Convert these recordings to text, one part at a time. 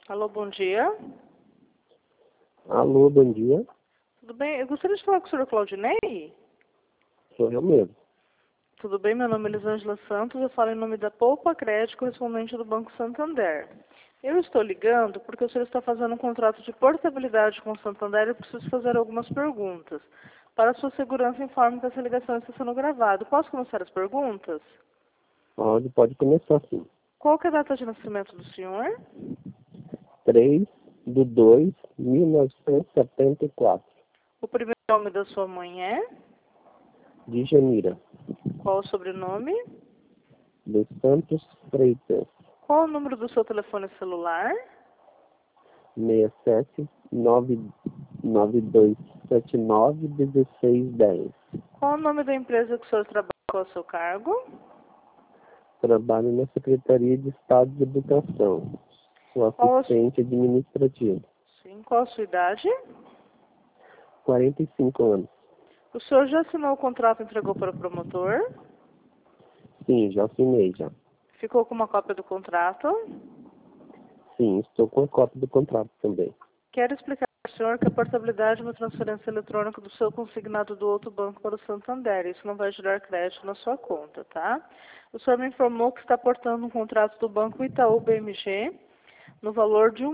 Alô, bom dia. Alô, bom dia. Tudo bem? Eu gostaria de falar com o senhor Claudinei. Sou eu mesmo. Tudo bem? Meu nome é Elisângela Santos. Eu falo em nome da Poupa Crédito, correspondente do Banco Santander. Eu estou ligando porque o senhor está fazendo um contrato de portabilidade com o Santander e eu preciso fazer algumas perguntas. Para sua segurança, informe que essa ligação está sendo gravada. Posso começar as perguntas? Pode começar sim. Qual que é a data de nascimento do senhor? 3/2/1974. O primeiro nome da sua mãe é? De Janira. Qual o sobrenome? Dos Santos Freitas. Qual o número do seu telefone celular? 67-99279-1610. Qual o nome da empresa que o senhor trabalha? Qual é o seu cargo? Trabalho na Secretaria de Estado de Educação. Sou Qual a, assistente administrativo. sim, qual a sua idade? 45 anos. O senhor já assinou o contrato e entregou para o promotor? Sim, já assinei já. Ficou com uma cópia do contrato? Sim, estou com a cópia do contrato também. Quero explicar ao senhor que a portabilidade é uma transferência eletrônica do seu consignado do outro banco para o Santander. Isso não vai gerar crédito na sua conta, tá? O senhor me informou que está portando um contrato do Banco Itaú BMG no valor de R$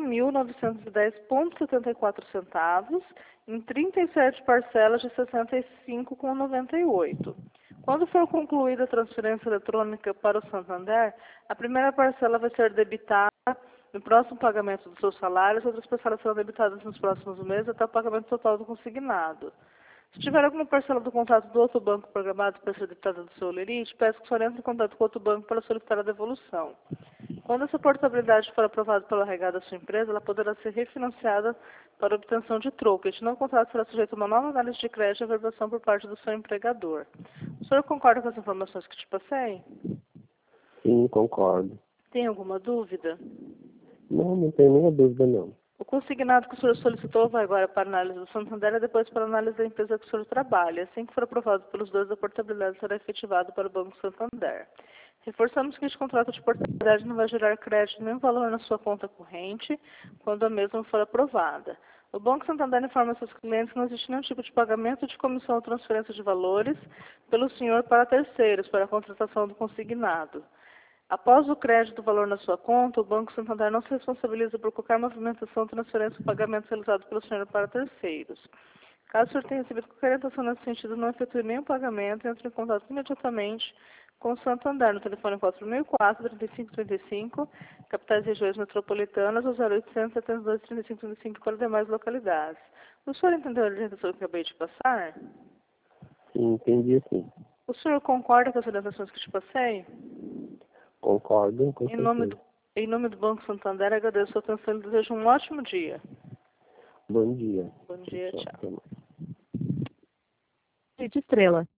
1.910,74 em 37 parcelas de R$ 65,98. Quando for concluída a transferência eletrônica para o Santander, a primeira parcela vai ser debitada no próximo pagamento do seu salário, as outras parcelas serão debitadas nos próximos meses até o pagamento total do consignado. Se tiver alguma parcela do contrato do outro banco programado para ser debitada do seu lerite, peço que o senhor entre em contato com outro banco para solicitar a devolução. Quando essa portabilidade for aprovada pela regada da sua empresa, ela poderá ser refinanciada para obtenção de troco. Este novo contrato será sujeito a uma nova análise de crédito e averbação por parte do seu empregador. O senhor concorda com as informações que te passei? Sim, concordo. Tem alguma dúvida? Não tenho nenhuma dúvida não. O consignado que o senhor solicitou vai agora para a análise do Santander e depois para a análise da empresa que o senhor trabalha. Assim que for aprovado pelos dois, a portabilidade será efetivada para o Banco Santander. Reforçamos que este contrato de portabilidade não vai gerar crédito nem valor na sua conta corrente quando a mesma for aprovada. O Banco Santander informa seus clientes que não existe nenhum tipo de pagamento de comissão ou transferência de valores pelo senhor para terceiros para a contratação do consignado. Após o crédito do valor na sua conta, o Banco Santander não se responsabiliza por qualquer movimentação, transferência ou pagamento realizado pelo senhor para terceiros. Caso o senhor tenha recebido qualquer orientação nesse sentido, não efetue nenhum pagamento, entre em contato imediatamente com o Santander no telefone 4004-3535, capitais e regiões metropolitanas, ou 0800 72 35 35 para demais localidades. O senhor entendeu a orientação que eu acabei de passar? Sim, entendi sim. O senhor concorda com as orientações que te passei? Concordo, com Em nome certeza. do, em nome do Banco Santander, agradeço a sua atenção e desejo um ótimo dia. Bom dia. Bom dia, Tchau, tchau. até mais. Estrela.